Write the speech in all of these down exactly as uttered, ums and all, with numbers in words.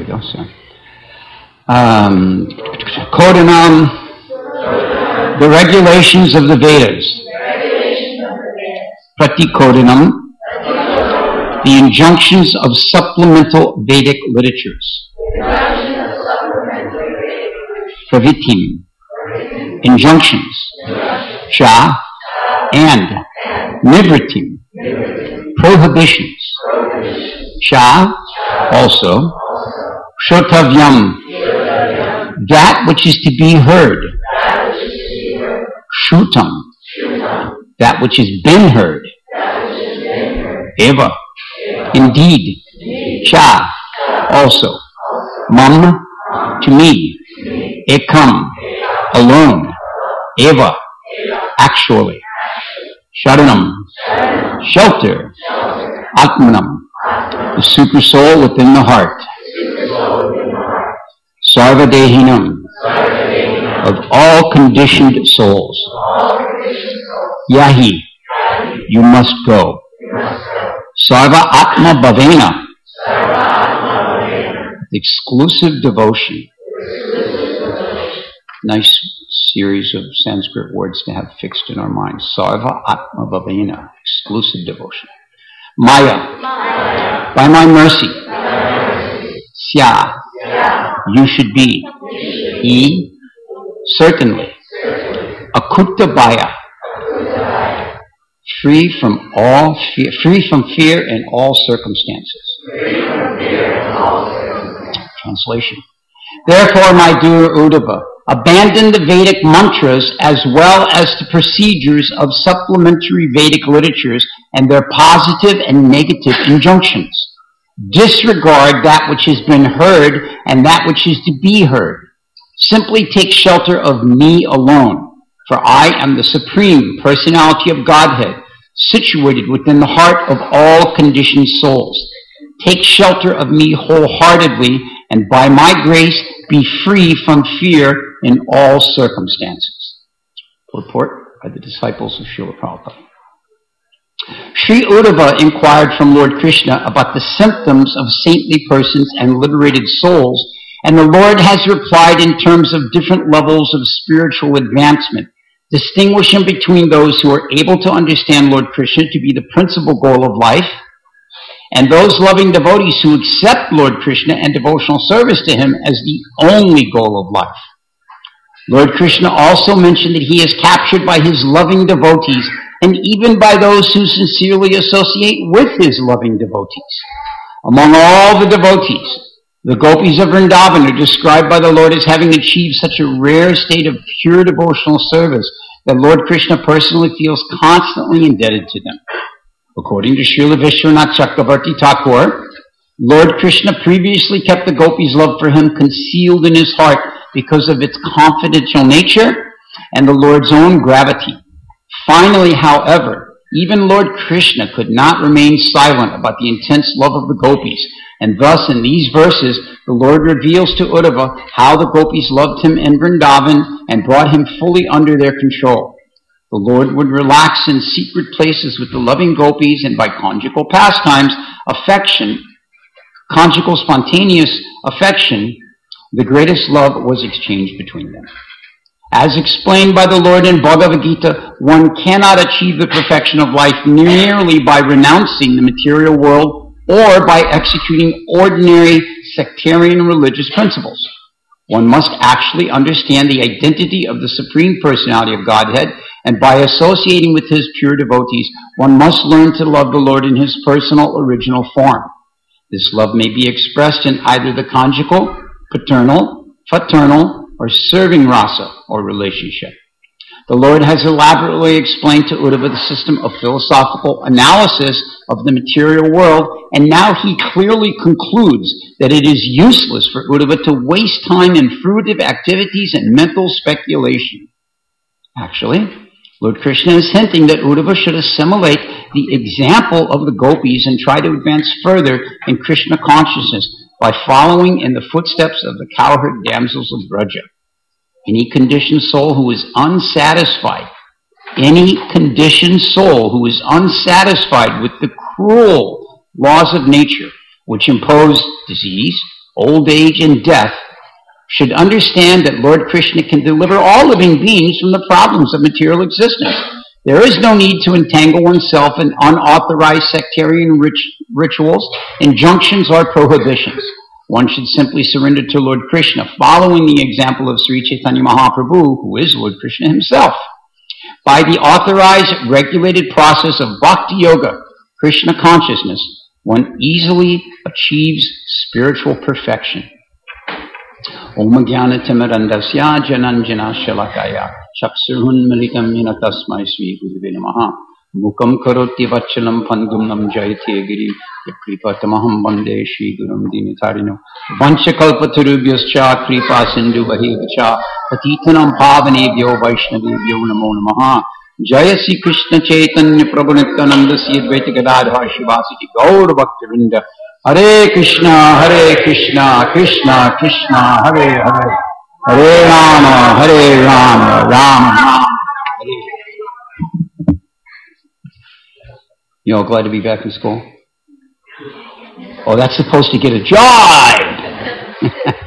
we go, sorry. Um, Kodinam, the regulations of the Vedas. Pratikodinam, the injunctions of supplemental Vedic literatures. Pravitim, injunctions. Cha, and. Nivritim, prohibitions. Cha, also. Shrotavyam, that which is to be heard. Shrutam, that which has been heard. Eva, indeed. Cha, also. Mam, to me. Ekam, alone. Eva, actually. Sharanam, shelter. Atmanam, the super soul within the heart. Sarvadehinam, of all conditioned souls. Yahi, you must go. Sarva Atma Bhavena, exclusive devotion. Nice series of Sanskrit words to have fixed in our minds. Sarva Atma Bhavena, exclusive devotion. Maya, Maya. By my mercy. Sya, you should be. He, certainly. Akutabhaya, free from all fear, free from fear in all circumstances. Translation. Therefore, my dear Uddhava, abandon the Vedic mantras as well as the procedures of supplementary Vedic literatures and their positive and negative injunctions. Disregard that which has been heard and that which is to be heard. Simply take shelter of me alone, for I am the Supreme Personality of Godhead, situated within the heart of all conditioned souls. Take shelter of me wholeheartedly, and by my grace be free from fear in all circumstances. Purport by the disciples of Srila Prabhupada. Sri Uddhava inquired from Lord Krishna about the symptoms of saintly persons and liberated souls, and the Lord has replied in terms of different levels of spiritual advancement, distinguishing between those who are able to understand Lord Krishna to be the principal goal of life, and those loving devotees who accept Lord Krishna and devotional service to him as the only goal of life. Lord Krishna also mentioned that he is captured by his loving devotees and even by those who sincerely associate with his loving devotees. Among all the devotees, the gopis of Vrindavan are described by the Lord as having achieved such a rare state of pure devotional service that Lord Krishna personally feels constantly indebted to them. According to Srila Vishwanath Chakravarti Thakur, Lord Krishna previously kept the gopis' love for him concealed in his heart because of its confidential nature and the Lord's own gravity. Finally, however, even Lord Krishna could not remain silent about the intense love of the gopis, and thus in these verses the Lord reveals to Uddhava how the gopis loved him in Vrindavan and brought him fully under their control. The Lord would relax in secret places with the loving gopis, and by conjugal pastimes, affection, conjugal spontaneous affection, the greatest love was exchanged between them. As explained by the Lord in Bhagavad Gita, one cannot achieve the perfection of life merely by renouncing the material world or by executing ordinary sectarian religious principles. One must actually understand the identity of the Supreme Personality of Godhead, and by associating with his pure devotees, one must learn to love the Lord in his personal original form. This love may be expressed in either the conjugal, paternal, fraternal, or serving rasa, or relationship. The Lord has elaborately explained to Uddhava the system of philosophical analysis of the material world, and now he clearly concludes that it is useless for Uddhava to waste time in fruitive activities and mental speculation. Actually, Lord Krishna is hinting that Uddhava should assimilate the example of the gopis and try to advance further in Krishna consciousness by following in the footsteps of the cowherd damsels of Braja. Any conditioned soul who is unsatisfied, any conditioned soul who is unsatisfied with the cruel laws of nature, which impose disease, old age, and death should understand that Lord Krishna can deliver all living beings from the problems of material existence. There is no need to entangle oneself in unauthorized sectarian rit- rituals, injunctions, or prohibitions. One should simply surrender to Lord Krishna, following the example of Sri Chaitanya Mahaprabhu, who is Lord Krishna himself. By the authorized, regulated process of Bhakti Yoga, Krishna consciousness, one easily achieves spiritual perfection. Om Jnana Timirandasya Jananjana Shalakaya Chaksurhun Militam Yena Tasmai Sri Gurave Namaha Mukam Karoti Vachalam Pandumnam Jayate Giri Yakripatamaham Bande Shri Gurum Dinitarino Vanchakalpaturubhyascha Kripa Sindhu Vahevacha Patitanam Pavanebhyo Vaishnavebhyo Namo Namaha Jaya Sri Krishna Chaitanya Prabhu Nityananda Sri Advaita Gadadhar Shivasiti Gaur Bhaktivinda Hare Krishna, Hare Krishna, Krishna, Krishna, Hare Hare, Hare Rama, Hare Rama, Rama Rama, Hare. You all glad to be back in school? Oh, that's supposed to get a jive!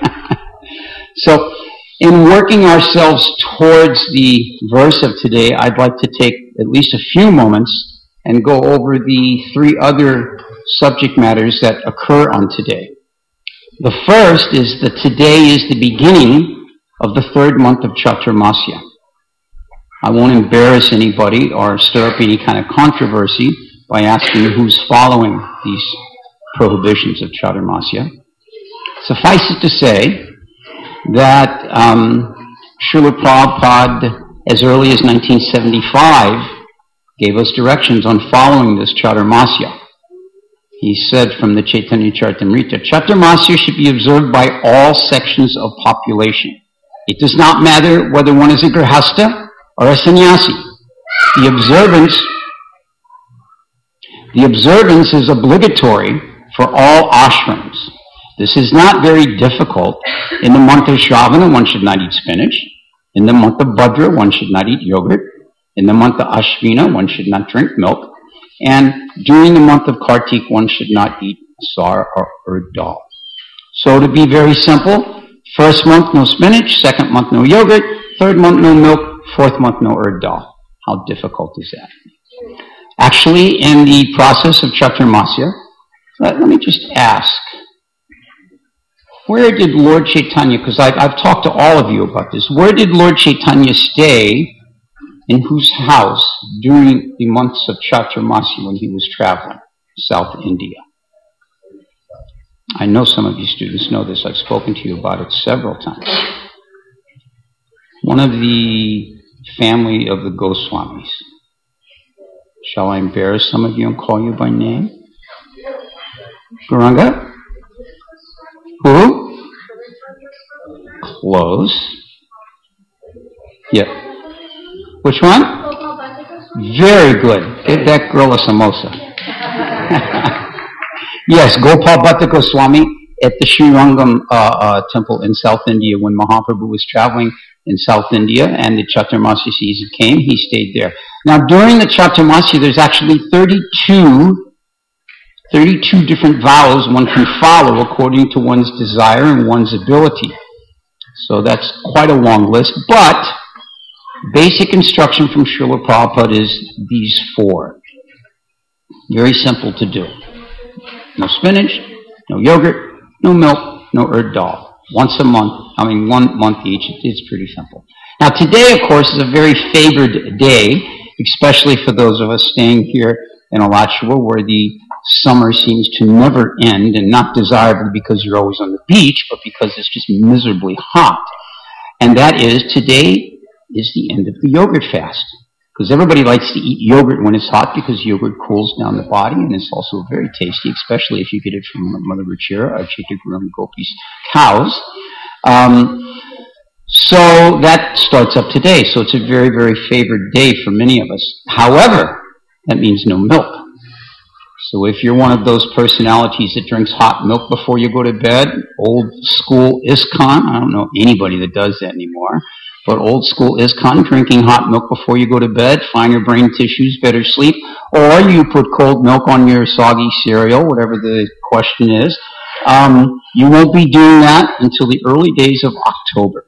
So, in working ourselves towards the verse of today, I'd like to take at least a few moments and go over the three other subject matters that occur on today. The first is that today is the beginning of the third month of Chaturmasya. I won't embarrass anybody or stir up any kind of controversy by asking who's following these prohibitions of Chaturmasya. Suffice it to say that um, Srila Prabhupada, as early as nineteen seventy-five, gave us directions on following this Chaturmasya. He said from the Chaitanya Charitamrita, Chaturmasya should be observed by all sections of population. It does not matter whether one is a grihasta or a sannyasi. The observance, the observance is obligatory for all ashrams. This is not very difficult. In the month of Shravana, one should not eat spinach. In the month of Bhadra, one should not eat yogurt. In the month of Ashvina, one should not drink milk. And during the month of Kartik, one should not eat sar or urd dal. So to be very simple, first month no spinach, second month no yogurt, third month no milk, fourth month no urd dal. How difficult is that? Actually, in the process of Chaturmasya, let, let me just ask, where did Lord Chaitanya, because I've, I've talked to all of you about this, where did Lord Chaitanya stay? In whose house during the months of Chaturmasya when he was traveling South India? I know some of you students know this. I've spoken to you about it several times. One of the family of the Goswamis. Shall I embarrass some of you and call you by name? Gauranga? Who? Close. Yeah. Which one? Very good. Give that girl a samosa. Yes, Gopal Bhatta Goswami at the Sri Rangam uh, uh, temple in South India when Mahaprabhu was traveling in South India and the Chaturmasya season came, he stayed there. Now during the Chaturmasya there's actually thirty-two, thirty-two different vows one can follow according to one's desire and one's ability. So that's quite a long list, but basic instruction from Srila Prabhupada is these four. Very simple to do. No spinach, no yogurt, no milk, no urd dal. Once a month, I mean one month each, it's pretty simple. Now today, of course, is a very favored day, especially for those of us staying here in Alachua where the summer seems to never end, and not desirable because you're always on the beach, but because it's just miserably hot. And that is, today is the end of the yogurt fast. Because everybody likes to eat yogurt when it's hot because yogurt cools down the body and it's also very tasty, especially if you get it from Mother Ruchira or Chaitanya Guru Gopi's cows. Um, so that starts up today. So it's a very, very favored day for many of us. However, that means no milk. So if you're one of those personalities that drinks hot milk before you go to bed, old school ISKCON, I don't know anybody that does that anymore, but old school ISKCON, drinking hot milk before you go to bed, finer brain tissues, better sleep, or you put cold milk on your soggy cereal, whatever the question is, Um, you won't be doing that until the early days of October.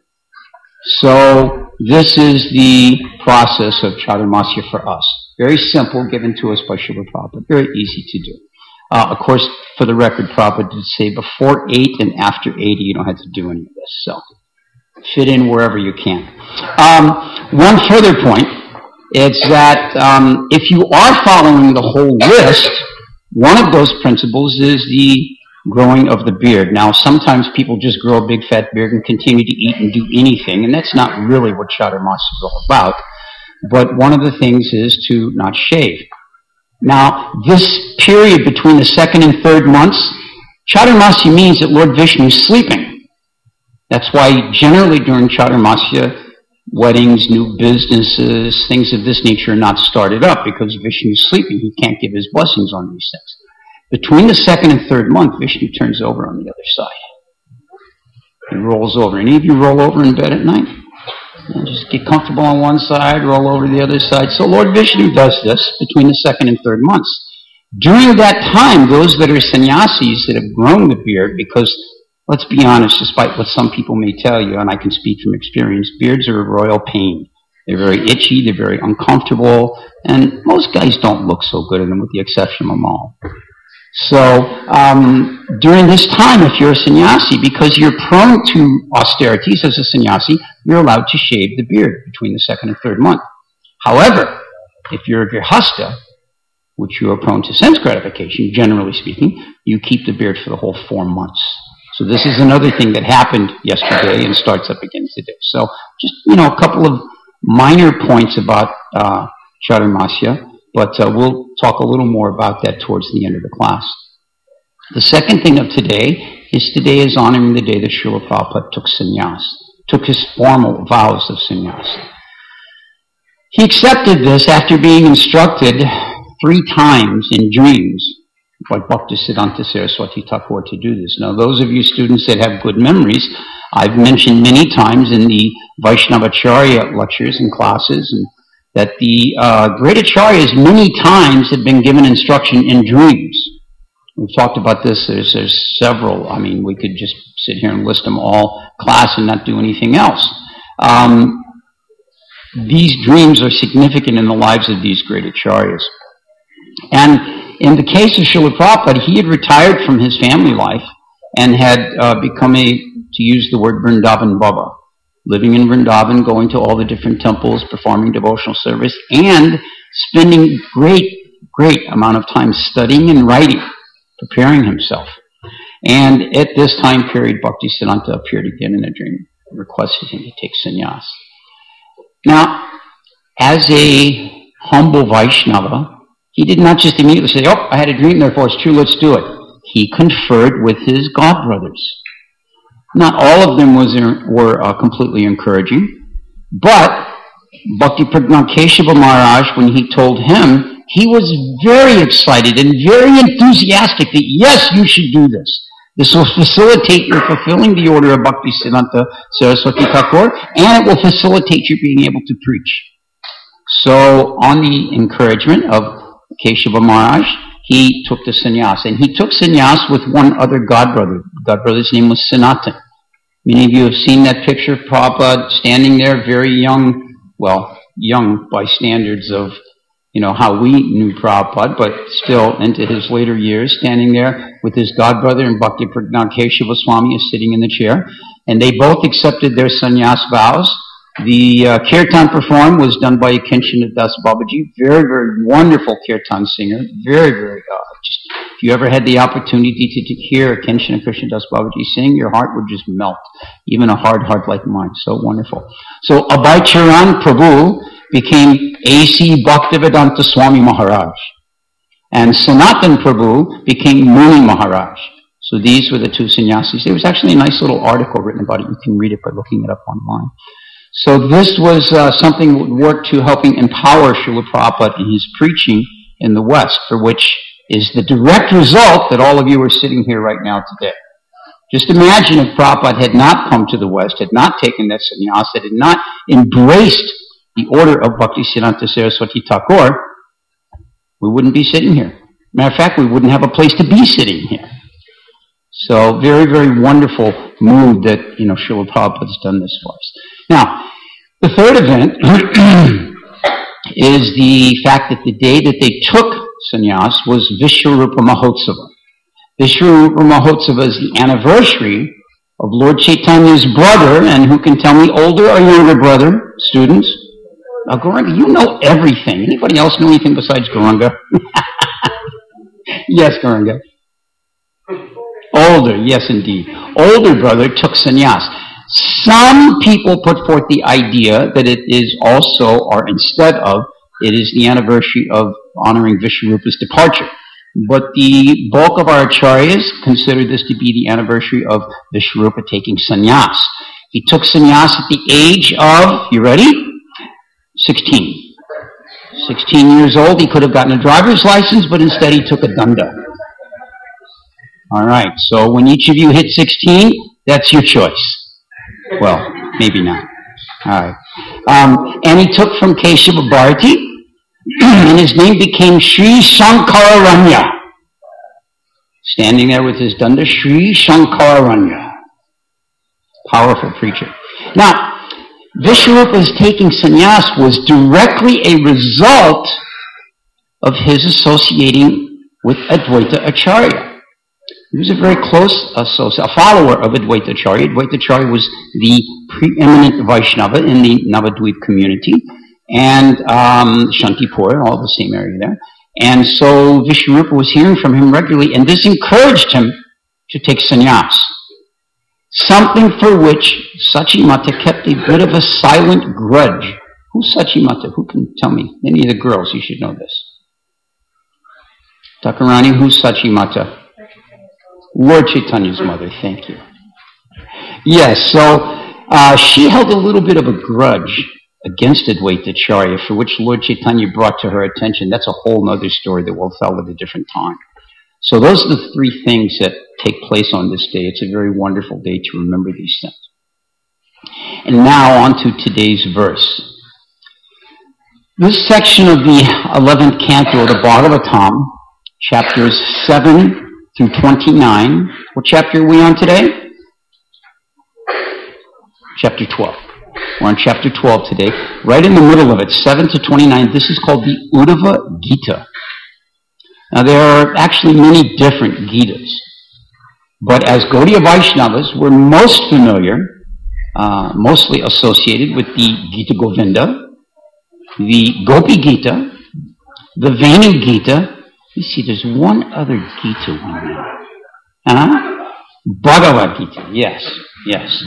So this is the process of Chaturmasya for us. Very simple, given to us by Srila Prabhupada. Very easy to do. Uh, of course, for the record, Prabhupada did say before eight and after eighty, you don't have to do any of this. So fit in wherever you can. Um, one further point is that um, if you are following the whole list, one of those principles is the growing of the beard. Now, sometimes people just grow a big fat beard and continue to eat and do anything, and that's not really what Chaturmasya is all about. But one of the things is to not shave. Now, this period between the second and third months, Chaturmasya means that Lord Vishnu is sleeping. That's why generally during Chaturmasya, weddings, new businesses, things of this nature are not started up because Vishnu is sleeping. He can't give his blessings on these things. Between the second and third month, Vishnu turns over on the other side. He rolls over. Any of you roll over in bed at night? And just get comfortable on one side, roll over the other side. So Lord Vishnu does this between the second and third months. During that time, those that are sannyasis that have grown the beard, because let's be honest, despite what some people may tell you, and I can speak from experience, beards are a royal pain. They're very itchy, they're very uncomfortable, and most guys don't look so good in them with the exception of Amal. So um, during this time, if you're a sannyasi, because you're prone to austerities as a sannyasi, you're allowed to shave the beard between the second and third month. However, if you're a grihasta, which you are prone to sense gratification, generally speaking, you keep the beard for the whole four months. So this is another thing that happened yesterday and starts up again today. So just, you know, a couple of minor points about uh, Chaturmasya. But uh, we'll talk a little more about that towards the end of the class. The second thing of today is today is honoring the day that Srila Prabhupada took sannyas, took his formal vows of sannyas. He accepted this after being instructed three times in dreams by Bhaktisiddhanta Saraswati Thakur to do this. Now, those of you students that have good memories, I've mentioned many times in the Vaishnavacharya lectures and classes and that the uh, great acharyas many times have been given instruction in dreams. We've talked about this. There's, there's several. I mean, we could just sit here and list them all, class, and not do anything else. Um, these dreams are significant in the lives of these great acharyas. And in the case of Srila Prabhupada, he had retired from his family life and had uh, become a, to use the word, Vrindavan Baba. Living in Vrindavan, going to all the different temples, performing devotional service, and spending great, great amount of time studying and writing, preparing himself. And at this time period, Bhaktisiddhanta appeared again in a dream, requested him to take sannyas. Now, as a humble Vaishnava, he did not just immediately say, oh, I had a dream, therefore it's true, let's do it. He conferred with his godbrothers. Not all of them was, were uh, completely encouraging, but Bhakti Pragnant Keshava Maharaj, when he told him, he was very excited and very enthusiastic that, yes, you should do this. This will facilitate your fulfilling the order of Bhaktisiddhanta Saraswati Thakur, and it will facilitate you being able to preach. So, on the encouragement of Keshava Maharaj, he took the sannyas. And he took sannyas with one other godbrother. The godbrother's name was Sanatan. Many of you have seen that picture of Prabhupada standing there, very young, well, young by standards of, you know, how we knew Prabhupada, but still into his later years, standing there with his godbrother and Bhakti Pragnant Keshava Swami is sitting in the chair. And they both accepted their sannyas vows. The uh, kirtan performed was done by Kanchana Das Babaji, very, very wonderful kirtan singer, very, very, uh, just, if you ever had the opportunity to, to hear Kanchana Krishna Das Babaji sing, your heart would just melt, even a hard heart like mine, so wonderful. So Abhay Charan Prabhu became A C Bhaktivedanta Swami Maharaj, and Sanatan Prabhu became Muni Maharaj. So these were the two sannyasis. There was actually a nice little article written about it. You can read it by looking it up online. So this was uh, something that would work to helping empower Srila Prabhupada in his preaching in the West, for which is the direct result that all of you are sitting here right now today. Just imagine if Prabhupada had not come to the West, had not taken that sannyas, had not embraced the order of Bhaktisiddhanta Saraswati Thakur, we wouldn't be sitting here. Matter of fact, we wouldn't have a place to be sitting here. So very, very wonderful move that, you know, Srila Prabhupada's done this for us. Now, the third event is the fact that the day that they took sannyas was Vishwarupa Mahotsava. Vishwarupa Mahotsava is the anniversary of Lord Chaitanya's brother, and who can tell me, older or younger brother, students? Uh, Gauranga, you know everything. Anybody else know anything besides Gauranga? Yes, Gauranga. Older, yes indeed. Older brother took sannyas. Some people put forth the idea that it is also, or instead of, it is the anniversary of honoring Vishwarupa's departure. But the bulk of our acharyas consider this to be the anniversary of Vishwarupa taking sannyas. He took sannyas at the age of, you ready? sixteen. sixteen years old. He could have gotten a driver's license, but instead he took a danda. All right, so when each of you hit sixteen, that's your choice. Well, maybe not. All right. Um, and he took from Keshava Bharati, and his name became Sri Shankararanya. Standing there with his danda, Sri Shankararanya. Powerful preacher. Now, Vishwarupa's taking sannyas was directly a result of his associating with Advaita Acharya. He was a very close associate, a follower of Advaita Acharya. Advaita Acharya was the preeminent Vaishnava in the Navadvip community, and um, Shantipur, all the same area there. And so Vishwarupa was hearing from him regularly, and this encouraged him to take sannyas. Something for which Sachimata kept a bit of a silent grudge. Who's Sachimata? Who can tell me? Any of the girls, you should know this. Takarani, who's Sachimata? Lord Chaitanya's mother, thank you. Yes, so uh, she held a little bit of a grudge against Advaita Acharya, for which Lord Chaitanya brought to her attention. That's a whole other story that we'll tell at a different time. So those are the three things that take place on this day. It's a very wonderful day to remember these things. And now on to today's verse. This section of the eleventh canto of the Bhagavatam, chapters seven through twenty-nine. What chapter are we on today? Chapter twelve. We're on chapter twelve today. Right in the middle of it, seven to twenty-nine. This is called the Uddhava Gita. Now there are actually many different Gitas. But as Gaudiya Vaishnavas, we're most familiar, uh, mostly associated with the Gita Govinda, the Gopi Gita, the Venu Gita. You see, there's one other Gita we know. Huh? Bhagavad Gita. Yes, yes.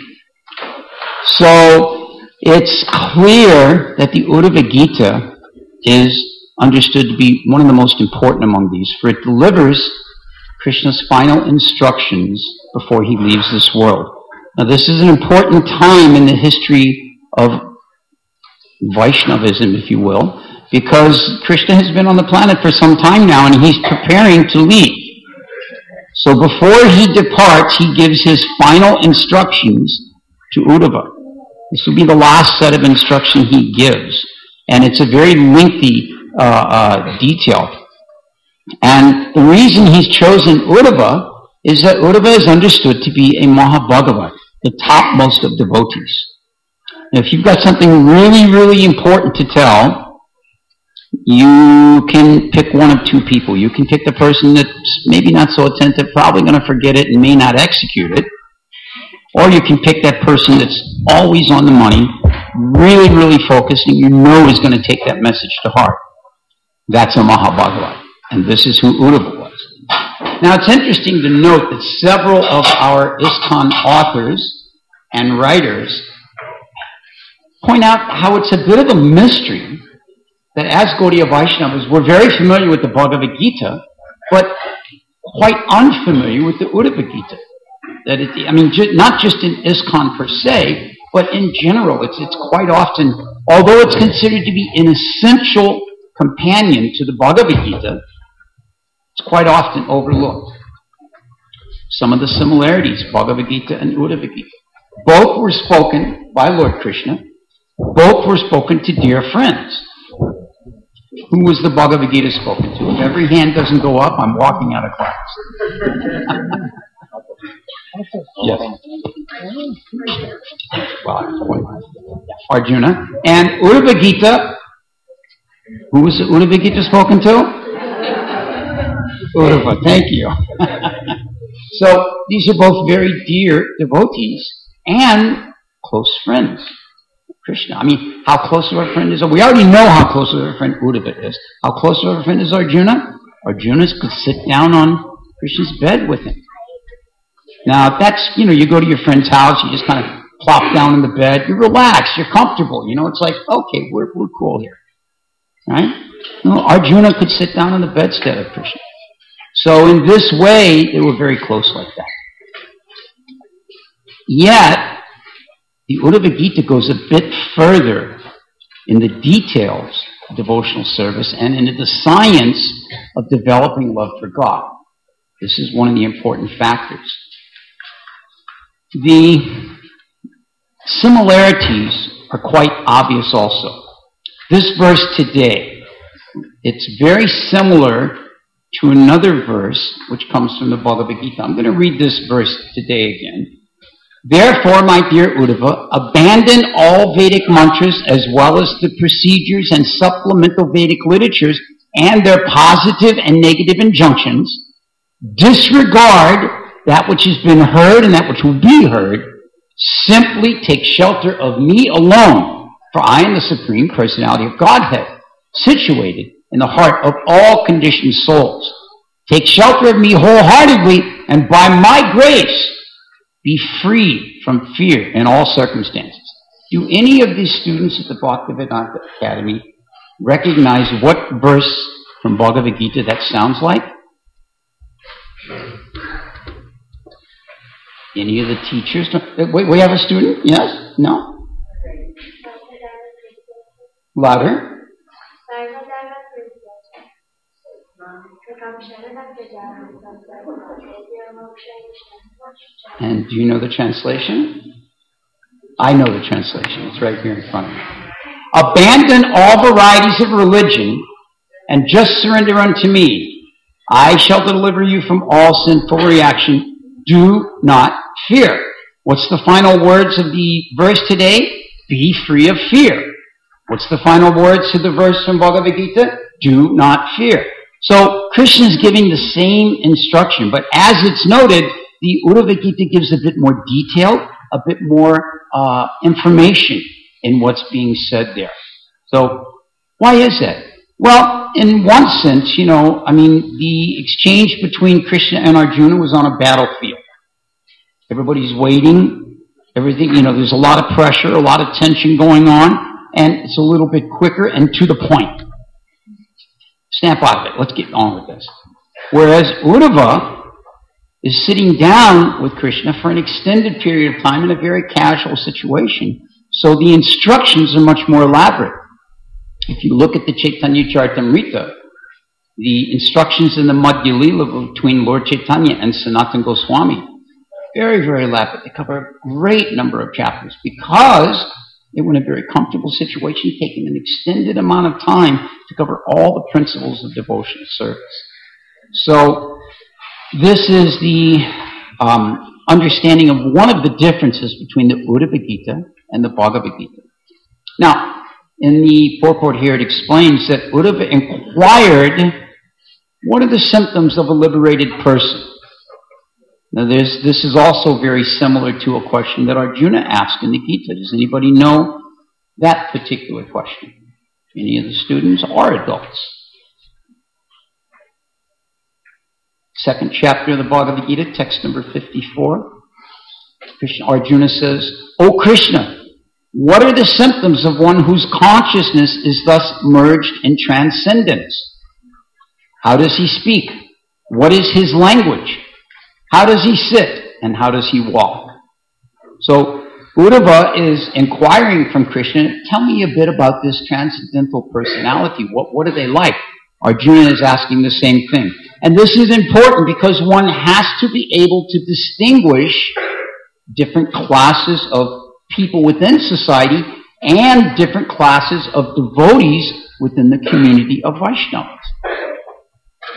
So it's clear that the Uddhava Gita is understood to be one of the most important among these, for it delivers Krishna's final instructions before he leaves this world. Now, this is an important time in the history of Vaishnavism, if you will, because Krishna has been on the planet for some time now, and he's preparing to leave. So before he departs, he gives his final instructions to Uddhava. This will be the last set of instruction he gives, and it's a very lengthy uh, uh, detail. And the reason he's chosen Uddhava is that Uddhava is understood to be a Mahabhagavat, the topmost of devotees. Now, if you've got something really, really important to tell, you can pick one of two people. You can pick the person that's maybe not so attentive, probably going to forget it and may not execute it. Or you can pick that person that's always on the money, really, really focused, and you know is going to take that message to heart. That's a Mahabhagavat. And this is who Uddhava was. Now, it's interesting to note that several of our ISKCON authors and writers point out how it's a bit of a mystery that as Gaudiya Vaishnavas, we're very familiar with the Bhagavad Gita, but quite unfamiliar with the Uddhava Gita. That it, I mean, not just in ISKCON per se, but in general, it's, it's quite often, although it's considered to be an essential companion to the Bhagavad Gita, it's quite often overlooked. Some of the similarities, Bhagavad Gita and Uddhava Gita. Both were spoken by Lord Krishna. Both were spoken to dear friends. Who was the Bhagavad Gita spoken to? If every hand doesn't go up, I'm walking out of class. Yes. Well, Arjuna. And Uddhava Gita, who was Uddhava Gita spoken to? Uddhava, thank you. So these are both very dear devotees and close friends of Krishna. I mean, how close of a friend is? We already know how close of a friend Uddhava is. How close of a friend is Arjuna? Arjuna could sit down on Krishna's bed with him. Now that's, you know, you go to your friend's house, you just kind of plop down in the bed, you're relaxed, you're comfortable. You know, it's like, okay, we're we're cool here, right? No, Arjuna could sit down on the bedstead of Krishna. So in this way, they were very close like that. Yet, the Uddhava Gita goes a bit further in the details of devotional service and into the science of developing love for God. This is one of the important factors. The similarities are quite obvious also. This verse today, it's very similar to another verse which comes from the Bhagavad Gita. I'm going to read this verse today again. Therefore, my dear Uddhava, abandon all Vedic mantras as well as the procedures and supplemental Vedic literatures and their positive and negative injunctions. Disregard that which has been heard and that which will be heard. Simply take shelter of me alone, for I am the Supreme Personality of Godhead, situated in the heart of all conditioned souls. Take shelter of me wholeheartedly, and by my grace, be free from fear in all circumstances. Do any of these students at the Bhaktivedanta Academy recognize what verse from Bhagavad Gita that sounds like? Any of the teachers? Wait, we have a student? Yes? No? Louder. And do you know the translation? I know the translation. It's right here in front of me. Abandon all varieties of religion and just surrender unto me. I shall deliver you from all sinful reaction. Do not fear. What's the final words of the verse today? Be free of fear. What's the final words to the verse from Bhagavad Gita? Do not fear. So Krishna is giving the same instruction, but as it's noted, the Uddhava Gita gives a bit more detail, a bit more uh, information in what's being said there. So why is that? Well, in one sense, you know, I mean, the exchange between Krishna and Arjuna was on a battlefield. Everybody's waiting, everything, you know, there's a lot of pressure, a lot of tension going on, and it's a little bit quicker and to the point. Snap out of it. Let's get on with this. Whereas Uddhava is sitting down with Krishna for an extended period of time in a very casual situation. So the instructions are much more elaborate. If you look at the Chaitanya Charitamrita, the instructions in the Madhya Lila between Lord Chaitanya and Sanatana Goswami, very, very elaborate. They cover a great number of chapters because they were in a very comfortable situation, taking an extended amount of time to cover all the principles of devotional service. So this is the um, understanding of one of the differences between the Uddhava Gita and the Bhagavad Gita. Now, in the purport here, it explains that Uddhava inquired, what are the symptoms of a liberated person? Now, there's, this is also very similar to a question that Arjuna asked in the Gita. Does anybody know that particular question? Any of the students or adults? Second chapter of the Bhagavad Gita, text number fifty-four. Krishna, Arjuna says, O Krishna, what are the symptoms of one whose consciousness is thus merged in transcendence? How does he speak? What is his language? How does he sit and how does he walk? So Uddhava is inquiring from Krishna, tell me a bit about this transcendental personality. What, what are they like? Arjuna is asking the same thing. And this is important because one has to be able to distinguish different classes of people within society and different classes of devotees within the community of Vaishnavas.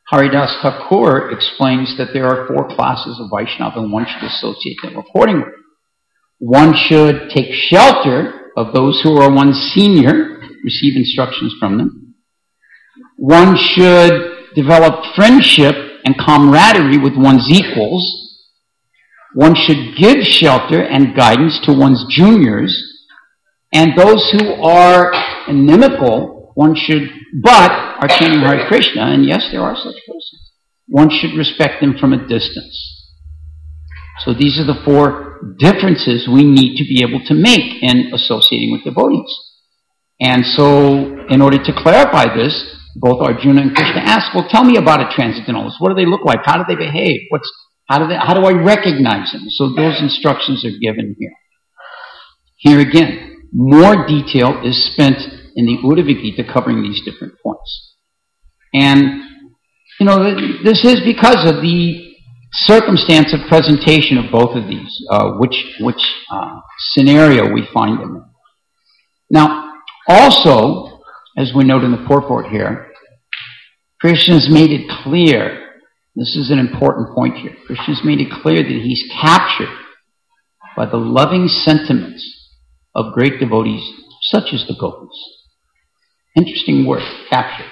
Haridas Thakur explains that there are four classes of Vaishnava and one should associate them accordingly. One should take shelter of those who are one's senior, receive instructions from them. One should develop friendship and camaraderie with one's equals. One should give shelter and guidance to one's juniors. And those who are inimical, one should, but are chanting Hare Krishna, and yes, there are such persons, one should respect them from a distance. So these are the four differences we need to be able to make in associating with devotees. And so, in order to clarify this, both Arjuna and Krishna ask, well, tell me about a transcendentalist. What do they look like? How do they behave? What's, how do they, how do I recognize them? So those instructions are given here. Here again, more detail is spent in the Uddhava Gita covering these different points. And, you know, this is because of the circumstance of presentation of both of these, uh, which, which uh, scenario we find them in. Now, also, as we note in the purport here, Krishna's made it clear, this is an important point here, Krishna's made it clear that he's captured by the loving sentiments of great devotees such as the gopis. Interesting word, captured.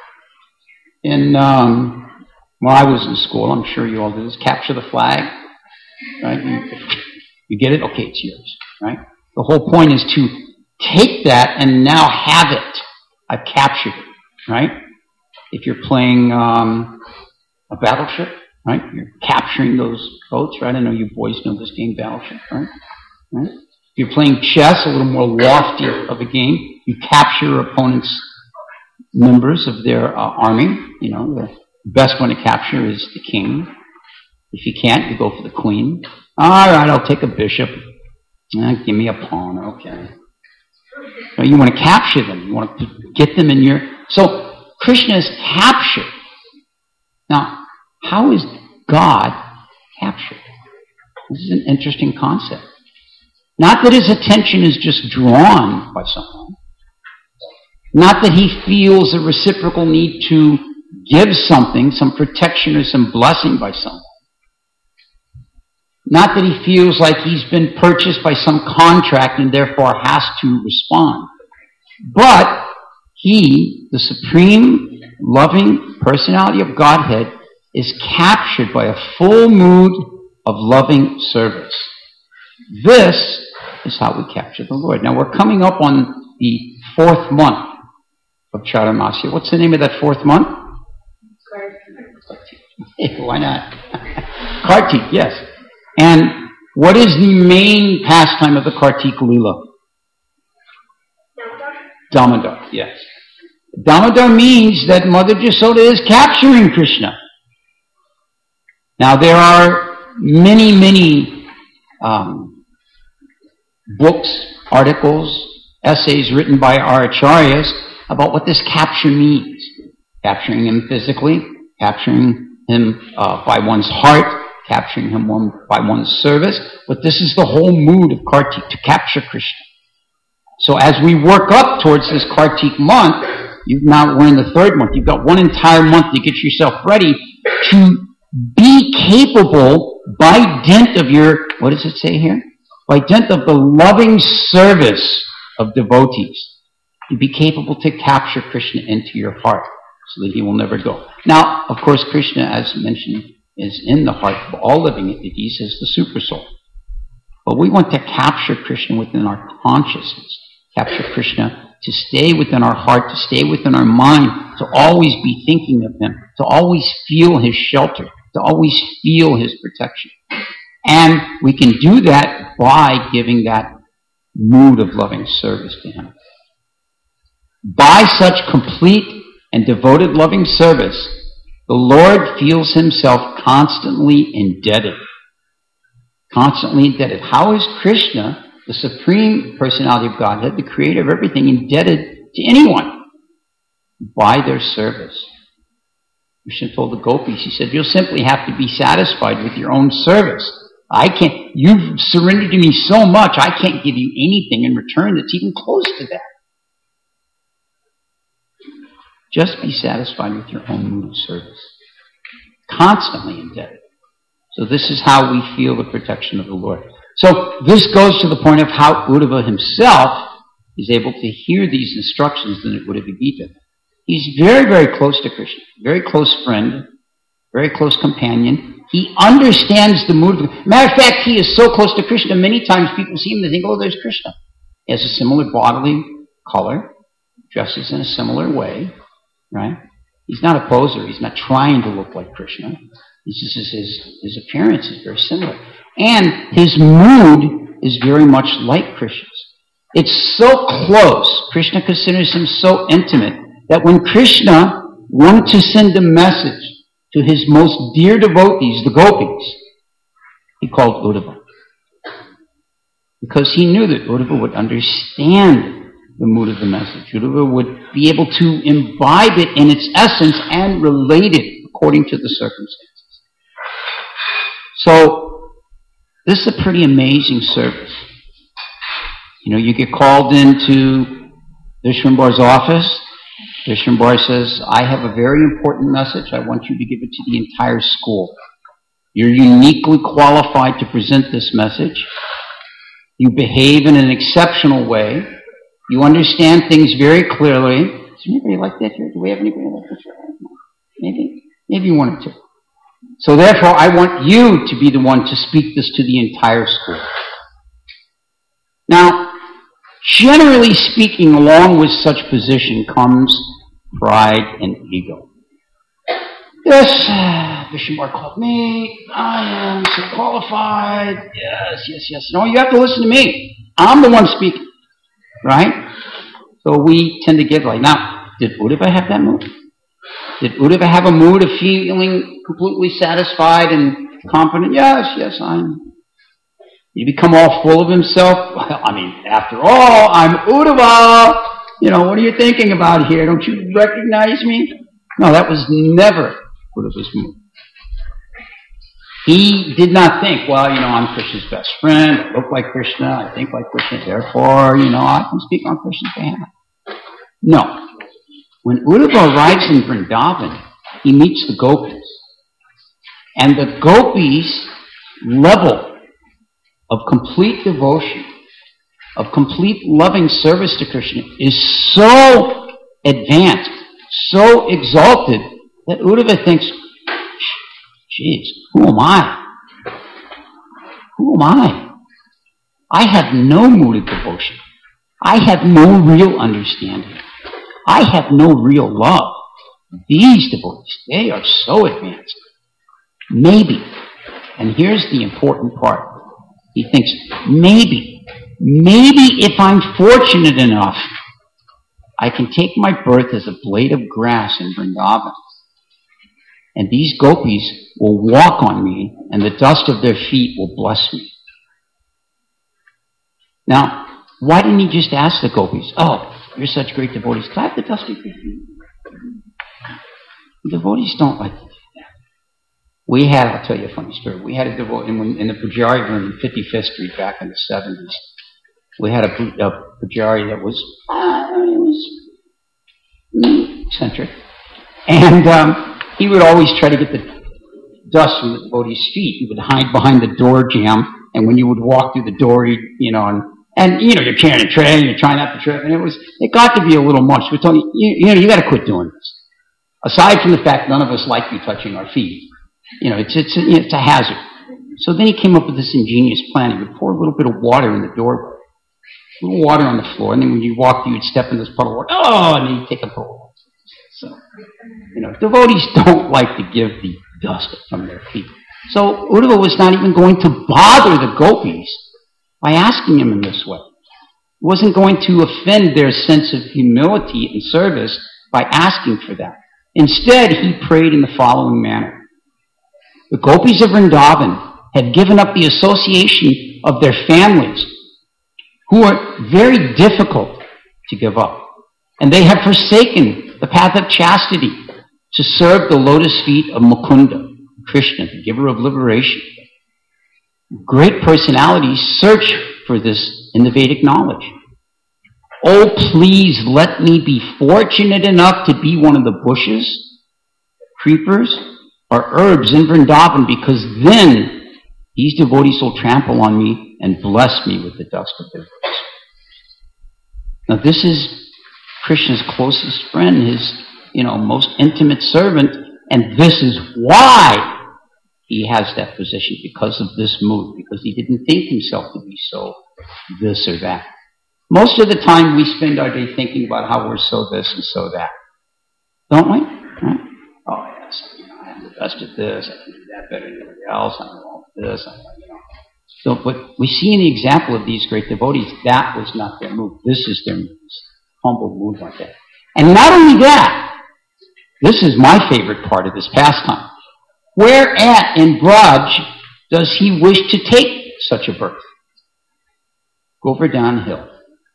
In, um, well, I was in school, I'm sure you all did this, capture the flag, right? You, you get it? Okay, it's yours, right? The whole point is to take that and now have it. I've captured it, right? If you're playing um, a battleship, right? You're capturing those boats, right? I know you boys know this game, Battleship, right? right? If you're playing chess, a little more lofty of a game, you capture opponents' members of their uh, army. You know, the best one to capture is the king. If you can't, you go for the queen. All right, I'll take a bishop. Eh, give me a pawn, okay. So you want to capture them. You want to get them in your... So Krishna is captured. Now, how is God captured? This is an interesting concept. Not that his attention is just drawn by someone. Not that he feels a reciprocal need to give something, some protection or some blessing by someone. Not that he feels like he's been purchased by some contract and therefore has to respond. But he, the supreme, loving personality of Godhead, is captured by a full mood of loving service. This is how we capture the Lord. Now we're coming up on the fourth month of Chaturmasya. What's the name of that fourth month? Kartik. Why not? Kartik, yes. And what is the main pastime of the Kartik Leela? Damodar, yes. Damodar means that Mother Jasoda is capturing Krishna. Now there are many, many um, books, articles, essays written by our acharyas about what this capture means. Capturing him physically, capturing him uh, by one's heart, capturing him one, by one's service. But this is the whole mood of Kartik, to capture Krishna. So as we work up towards this Kartik month, you've now, we're in the third month, you've got one entire month to get yourself ready to be capable by dint of your, what does it say here? By dint of the loving service of devotees, to be capable to capture Krishna into your heart so that he will never go. Now, of course, Krishna, as mentioned, is in the heart of all living entities as the super soul. But we want to capture Krishna within our consciousness, capture Krishna to stay within our heart, to stay within our mind, to always be thinking of him, to always feel his shelter, to always feel his protection. And we can do that by giving that mood of loving service to him. By such complete and devoted loving service, the Lord feels himself constantly indebted. Constantly indebted. How is Krishna, the supreme personality of Godhead, the creator of everything, indebted to anyone? By their service. Krishna told the gopis, he said, you'll simply have to be satisfied with your own service. I can't, you've surrendered to me so much, I can't give you anything in return that's even close to that. Just be satisfied with your own mood of service. constantly indebted. So this is how we feel the protection of the Lord. So this goes to the point of how Uddhava himself is able to hear these instructions in the Uddhava Gita. He's very, very close to Krishna, very close friend, very close companion. He understands the mood of the... Matter of fact, he is so close to Krishna, many times people see him, they think, oh, there's Krishna. He has a similar bodily color, dresses in a similar way, right? He's not a poser. He's not trying to look like Krishna. It's just his, his appearance is very similar. And his mood is very much like Krishna's. It's so close. Krishna considers him so intimate that when Krishna wanted to send a message to his most dear devotees, the gopis, he called Uddhava. Because he knew that Uddhava would understand the mood of the message. Uddhava would be able to imbibe it in its essence and relate it according to the circumstances. So, this is a pretty amazing service. You know, you get called into Vishwambar's office. Vishwambar says, I have a very important message. I want you to give it to the entire school. You're uniquely qualified to present this message. You behave in an exceptional way. You understand things very clearly. Is there anybody like that here? Do we have anybody like that here? Maybe, maybe one or two. So therefore, I want you to be the one to speak this to the entire school. Now, generally speaking, along with such position comes pride and ego. Yes, Vishwambar called me. I am so qualified. Yes, yes, yes. No, you have to listen to me. I'm the one speaking. Right? So we tend to get like, now, did Uddhava have that mood? Did Uddhava have a mood of feeling completely satisfied and confident? Yes, yes, I'm. You become all full of himself. I mean, after all, I'm Uddhava. You know, what are you thinking about here? Don't you recognize me? No, that was never Uddhava's mood. He did not think, well, you know, I'm Krishna's best friend, I look like Krishna, I think like Krishna, therefore, you know, I can speak on Krishna's behalf. No. When Uddhava arrives in Vrindavan, he meets the gopis. And the gopis' level of complete devotion, of complete loving service to Krishna is so advanced, so exalted, that Uddhava thinks, geez, who am I? Who am I? I have no mood of devotion. I have no real understanding. I have no real love. These devotees, they are so advanced. Maybe, and here's the important part, he thinks, maybe, maybe if I'm fortunate enough, I can take my birth as a blade of grass in Vrindavan. And these gopis will walk on me, and the dust of their feet will bless me. Now, why didn't he just ask the gopis, oh, you're such great devotees, can I have the dust of your feet? The devotees don't like to do that. We had, I'll tell you a funny story, we had a devotee in, in the Pujari room in fifty-fifth Street back in the seventies. We had a, a Pujari that was, uh, it was eccentric. And um, he would always try to get the dust from the devotee's feet. He would hide behind the door jamb, and when you would walk through the door, he'd, you know, and, and you know, you're carrying a tray, and you're trying not to trip, and it was, it got to be a little much. We told him, you, you know, you got to quit doing this. Aside from the fact none of us like you touching our feet, you know, it's it's a, it's a hazard. So then he came up with this ingenious plan. He would pour a little bit of water in the doorway, a little water on the floor, and then when you walked, you would step in this puddle of water. Oh, and then you'd take a puddle. So, you know, devotees don't like to give the dust from their feet. So Uddhava was not even going to bother the gopis by asking him in this way. He wasn't going to offend their sense of humility and service by asking for that. Instead, he prayed in the following manner. The gopis of Vrindavan had given up the association of their families, who are very difficult to give up. And they have forsaken the path of chastity to serve the lotus feet of Mukunda, Krishna, the giver of liberation. Great personalities search for this in the Vedic knowledge. Oh, please let me be fortunate enough to be one of the bushes, creepers, or herbs in Vrindavan, because then these devotees will trample on me and bless me with the dust of their boots. Now this is Krishna's closest friend, his, you know, most intimate servant, and this is why he has that position, because of this mood, because he didn't think himself to be so this or that. Most of the time we spend our day thinking about how we're so this and so that. Don't we? Right? Oh yes, you know, I have the best of this, I can do that better than anybody else, I know all of this, I know, you know. So, but we see in the example of these great devotees, that was not their mood. This is their mood, humble mood like that. And not only that, this is my favorite part of this pastime. Where at in Braj does he wish to take such a birth? Govardhan Hill.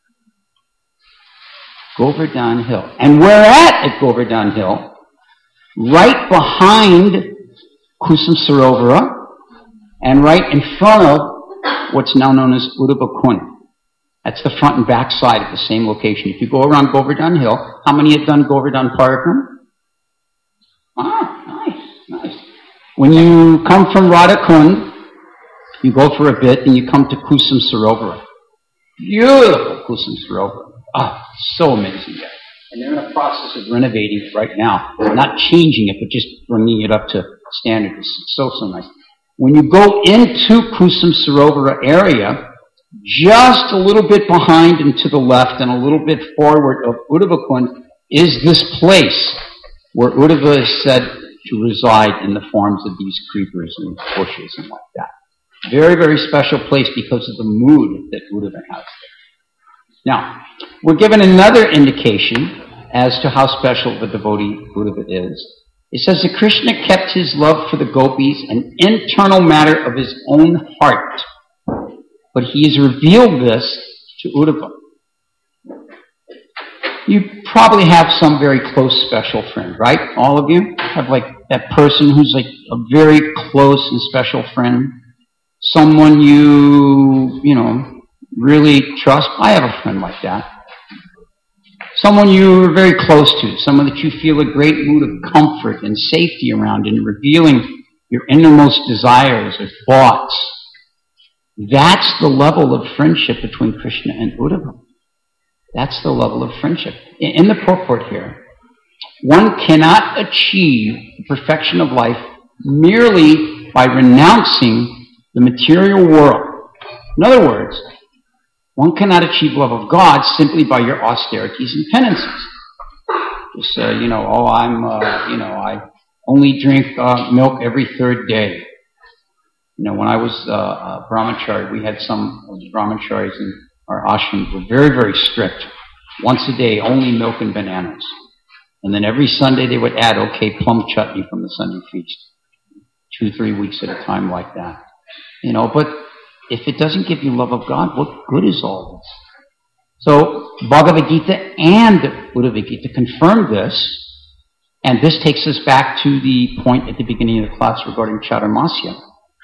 Govardhan Hill. And where at at Govardhan Hill? Right behind Kusum Sarovara and right in front of what's now known as Uddhava Kund. That's the front and back side of the same location. If you go around Govardhan Hill, how many have done Govardhan Parikram? Ah, nice, nice. When you come from Radha Kund, you go for a bit, and you come to Kusum Sarovara. Beautiful Kusum Sarovara. Ah, so amazing there. And they're in a process of renovating it right now. Not changing it, but just bringing it up to standard. It's so, so nice. When you go into Kusum Sarovara area, just a little bit behind and to the left and a little bit forward of Uddhava Kund is this place where Uddhava is said to reside in the forms of these creepers and bushes and like that. Very, very special place because of the mood that Uddhava has there. Now, we're given another indication as to how special the devotee Uddhava is. It says that Krishna kept his love for the gopis an internal matter of his own heart. But he has revealed this to Uddhava. You probably have some very close special friend, right? All of you have like that person who's like a very close and special friend. Someone you, you know, really trust. I have a friend like that. Someone you're very close to, someone that you feel a great mood of comfort and safety around in revealing your innermost desires or thoughts. That's the level of friendship between Krishna and Uddhava. That's the level of friendship. In the purport here, one cannot achieve the perfection of life merely by renouncing the material world. In other words, one cannot achieve love of God simply by your austerities and penances. Just, uh, you know, oh, I'm, uh, you know, I only drink uh, milk every third day. You know, when I was uh, a brahmachari, we had some of the brahmacharis in our ashram who were very, very strict. Once a day, only milk and bananas. And then every Sunday they would add, okay, plum chutney from the Sunday feast. Two, three weeks at a time like that. You know, but if it doesn't give you love of God, what good is all this? So, Bhagavad Gita and Uddhava Gita confirm this, and this takes us back to the point at the beginning of the class regarding Chaturmasya.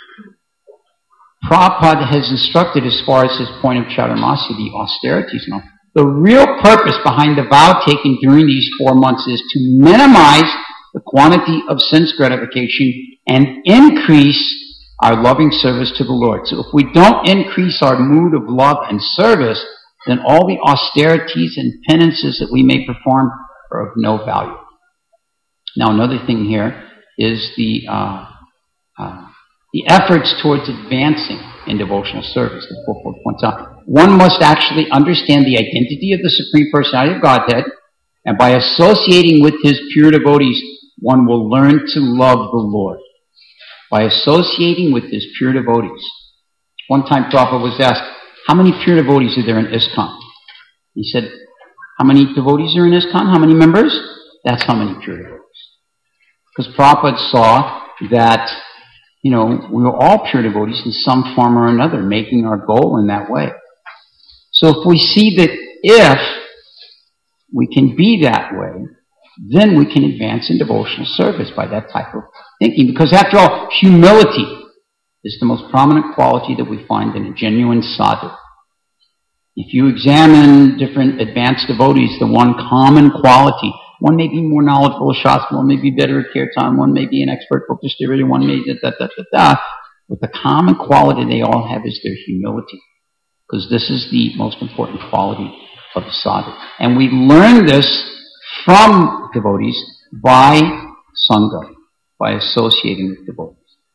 Prabhupada has instructed, as far as his point of Chaturmasya, the austerities and all, the real purpose behind the vow taken during these four months is to minimize the quantity of sense gratification and increase our loving service to the Lord. So if we don't increase our mood of love and service, then all the austerities and penances that we may perform are of no value. Now another thing here is the uh, uh, the efforts towards advancing in devotional service. The purport points out, one must actually understand the identity of the Supreme Personality of Godhead, and by associating with his pure devotees, one will learn to love the Lord. By associating with his pure devotees. One time Prabhupada was asked, how many pure devotees are there in ISKCON? He said, how many devotees are in ISKCON? How many members? That's how many pure devotees. Because Prabhupada saw that, you know, we were all pure devotees in some form or another, making our goal in that way. So if we see that if we can be that way, then we can advance in devotional service by that type of thinking. Because after all, humility is the most prominent quality that we find in a genuine sadhu. If you examine different advanced devotees, the one common quality One may be more knowledgeable of Shastra, one may be better at kirtan, one may be an expert book distributor, one may da da da da da. But the common quality they all have is their humility. Because this is the most important quality of the sadhu. And we learn this from devotees by sangha, by associating with devotees.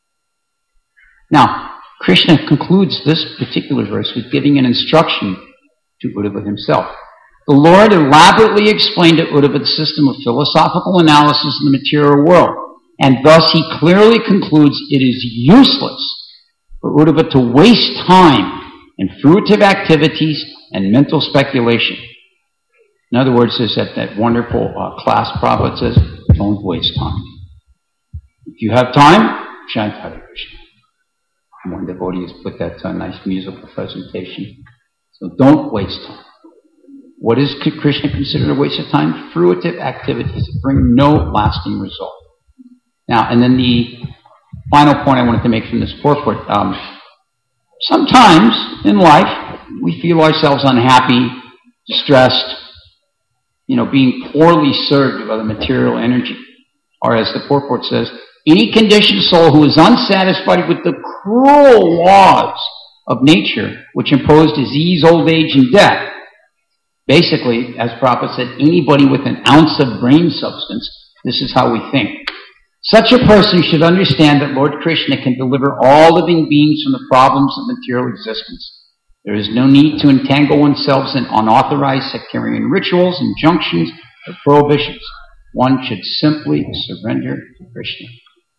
Now, Krishna concludes this particular verse with giving an instruction to Uddhava himself. The Lord elaborately explained to Uddhava the system of philosophical analysis in the material world, and thus he clearly concludes it is useless for Uddhava to waste time in fruitive activities and mental speculation. In other words, there's that, that wonderful uh, class Prabhupada says, don't waste time. If you have time, chant Hare Krishna. One devotee has put that to a nice musical presentation. So don't waste time. What is Krishna considered a waste of time? Fruitive activities that bring no lasting result. Now, and then the final point I wanted to make from this purport. Um, sometimes in life, we feel ourselves unhappy, distressed, you know, being poorly served by the material energy. Or as the purport says, any conditioned soul who is unsatisfied with the cruel laws of nature, which impose disease, old age, and death. Basically, as Prabhupada said, anybody with an ounce of brain substance, this is how we think. Such a person should understand that Lord Krishna can deliver all living beings from the problems of material existence. There is no need to entangle oneself in unauthorized sectarian rituals, injunctions, or prohibitions. One should simply surrender to Krishna.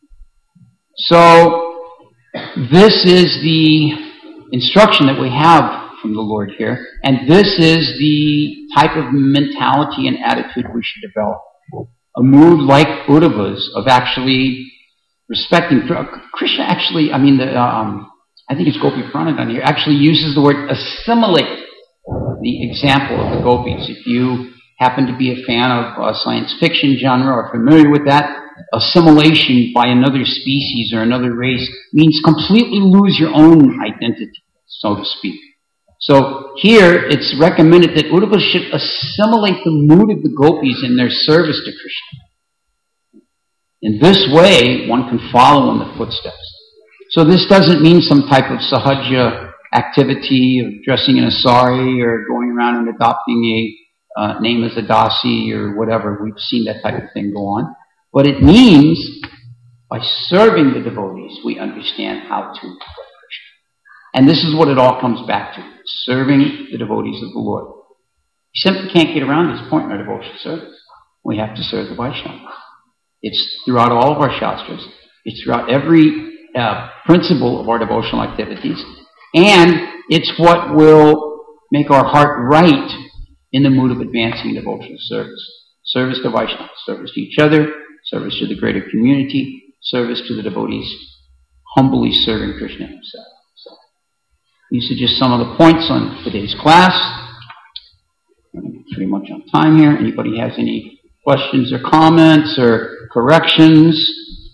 So, this is the instruction that we have from the Lord here, and this is the type of mentality and attitude we should develop. A mood like Uddhava's of actually respecting Krishna. Actually, I mean, the, um, I think it's Gopi Pranadhan here, actually uses the word assimilate, the example of the gopis. If you happen to be a fan of uh, science fiction genre or familiar with that, assimilation by another species or another race means completely lose your own identity, so to speak. So here it's recommended that Uddhava should assimilate the mood of the gopis in their service to Krishna. In this way, one can follow in the footsteps. So this doesn't mean some type of sahaja activity of dressing in a sari or going around and adopting a uh, name as a dasi or whatever. We've seen that type of thing go on. But it means by serving the devotees, we understand how to serve Krishna. And this is what it all comes back to, serving the devotees of the Lord. We simply can't get around this point in our devotional service. We have to serve the Vaishnava. It's throughout all of our Shastras. It's throughout every uh, principle of our devotional activities. And it's what will make our heart right in the mood of advancing devotional service. Service to Vaishnava, service to each other, service to the greater community, service to the devotees, humbly serving Krishna himself. So, these are just some of the points on today's class. I'm pretty much on time here. Anybody has any questions or comments or corrections?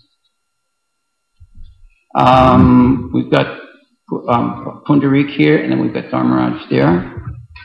Um, we've got um, Pundarik here, and then we've got Dharmaraj there.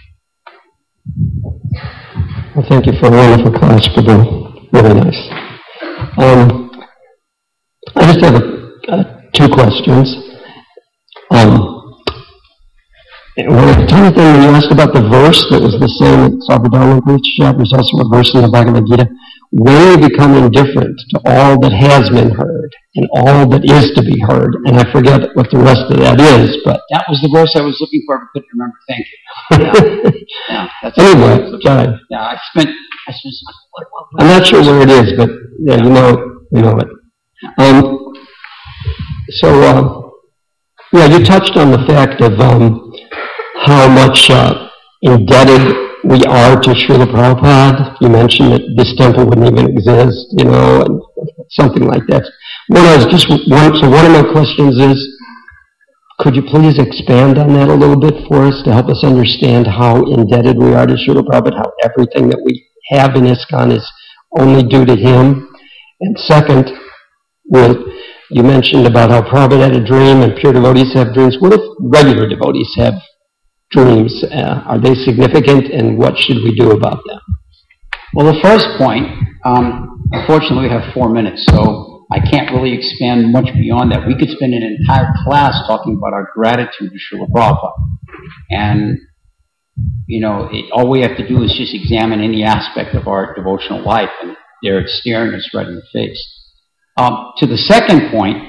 Well, thank you for a wonderful class, Prabhu. Really nice. Um, I just have a, uh, two questions. Um, one of the time when you asked about the verse that was the same at Sarvadharma Parityaya, there's also a verse in the Bhagavad Gita. When we become indifferent to all that has been heard and all that is to be heard, and I forget what the rest of that is, but that was the verse I was looking for, but couldn't remember. Thank you. Yeah, yeah that's anyway, I yeah, I spent. I spent. What, what, what, I'm not sure where it is, but yeah, you know, you know it. Um, so, uh, yeah, you touched on the fact of um, how much uh, indebted we are to Srila Prabhupada. You mentioned that this temple wouldn't even exist, you know, and something like that. One I was just one, so one of my questions is, could you please expand on that a little bit for us to help us understand how indebted we are to Srila Prabhupada, how everything that we have in ISKCON is only due to him? And second, well, you mentioned about how Prabhupada had a dream and pure devotees have dreams. What if regular devotees have dreams? Uh, are they significant, and what should we do about them? Well, the first point, um, unfortunately we have four minutes, so I can't really expand much beyond that. We could spend an entire class talking about our gratitude to Srila Prabhupada. And, you know, it, all we have to do is just examine any aspect of our devotional life, and there it's staring us right in the face. Um, to the second point,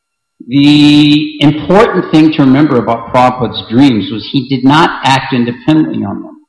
the important thing to remember about Prabhupada's dreams was he did not act independently on them.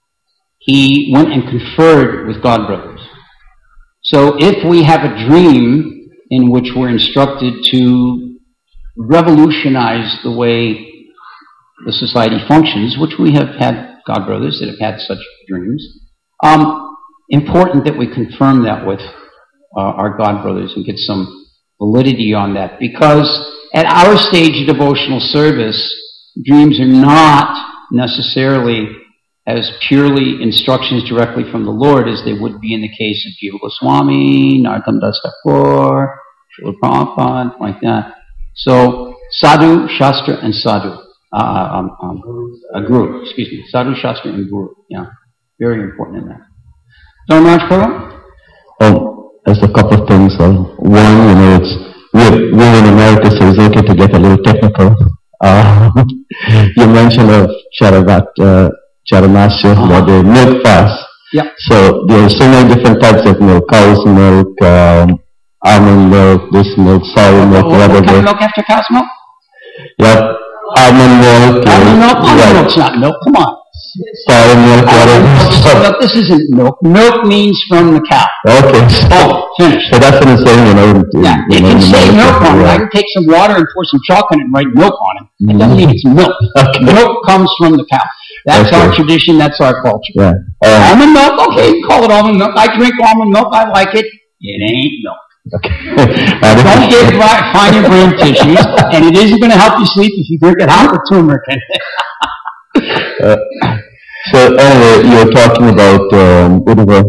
He went and conferred with God brothers. So if we have a dream in which we're instructed to revolutionize the way the society functions, which we have had God brothers that have had such dreams, um, important that we confirm that with uh, our God brothers and get some validity on that, because at our stage of devotional service, dreams are not necessarily as purely instructions directly from the Lord as they would be in the case of Jiva Goswami, Narottam Das Thakur, Srila Prabhupada, like that. So, sadhu, shastra, and sadhu. Uh, um, um, a guru, excuse me. Sadhu, shastra, and guru. Yeah, very important in that. Dharmaraj Prabhu? Oh, there's a couple of things. Uh, one, you know, it's we're, we're in America, so it's okay to get a little technical. Uh, you mentioned of Charavat, uh, Charanasya, uh-huh. about the milk fast. Yeah. So there are so many different types of milk: cow's milk, um, almond milk, this milk, sour milk, what, whatever. What kind of milk after cow's milk? Yep. Almond milk. Almond milk? Almond right. milk's not milk. Come on. Sour milk, whatever. Milk, this isn't milk. Milk means from the cow. Okay. Oh, finished. So that's what I'm saying, you know. Yeah, you it know, can say milk on it. yeah. I can take some water and pour some chocolate and write milk on it. It doesn't mean it's milk. Okay. Milk comes from the cow. That's Okay. our tradition. That's our culture. Yeah. Um, Almond milk? Okay, you can call it almond milk. I drink almond milk. I like it. It ain't milk. Okay. Don't get right, find your brain tissues, and it isn't going to help you sleep if you drink it hot with turmeric in it. uh, so anyway, you're talking about um, Uddhava,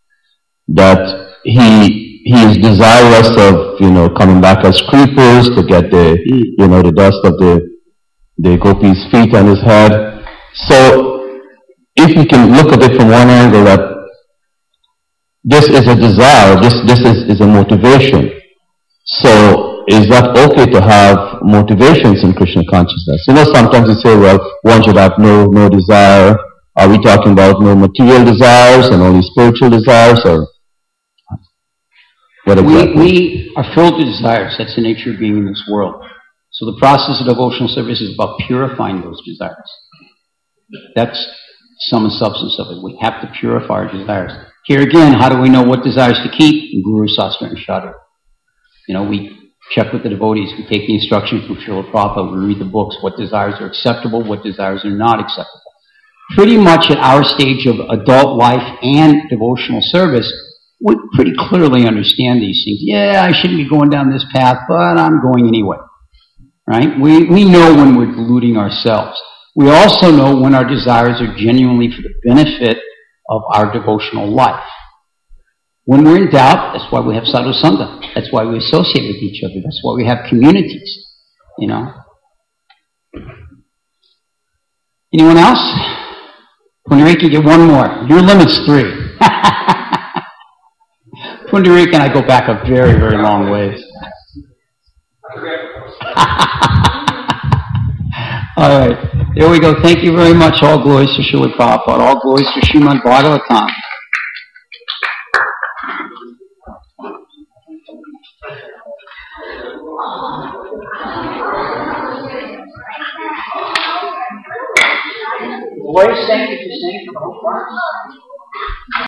that he he is desirous of, you know, coming back as creepers to get the you know the dust of the the gopis' feet on his head. So if you can look at it from one angle, that this is a desire, this, this is, is a motivation. So, is that okay to have motivations in Krishna consciousness? You know, sometimes you say, well, one should have no, no desire. Are we talking about no material desires and only spiritual desires, or what exactly? We, we are filled with desires. That's the nature of being in this world. So the process of devotional service is about purifying those desires. That's sum and substance of it. We have to purify our desires. Here again, how do we know what desires to keep? Guru, Sastra, and Shadra. You know, we check with the devotees. We take the instruction from Srila Prabhupada. We read the books. What desires are acceptable? What desires are not acceptable? Pretty much at our stage of adult life and devotional service, we pretty clearly understand these things. Yeah, I shouldn't be going down this path, but I'm going anyway. Right? We, we know when we're deluding ourselves. We also know when our desires are genuinely for the benefit of our devotional life. When we're in doubt, that's why we have sadhu sangha. That's why we associate with each other. That's why we have communities, you know. Anyone else? Pundarika, get one more. Your limit's three. Pundarika and I go back a very, very long ways. All right. There we go. Thank you very much. All glories to Srila Prabhupada. All glories to Srimad Bhagavatam. Glories, thank you for singing for the whole class.